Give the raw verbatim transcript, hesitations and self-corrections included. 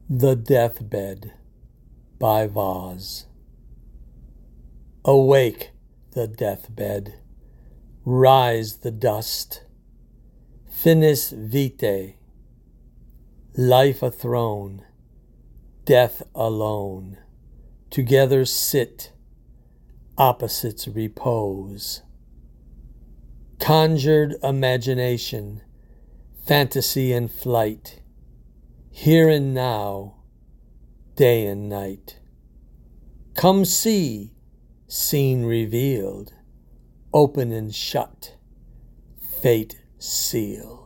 The Deathbed by Vaz. Awake, the deathbed, rise the dust, finis vitae, life a throne, death alone, together sit, opposites repose. Conjured imagination, fantasy and flight, here and now, day and night. Come see, scene revealed, open and shut, fate sealed.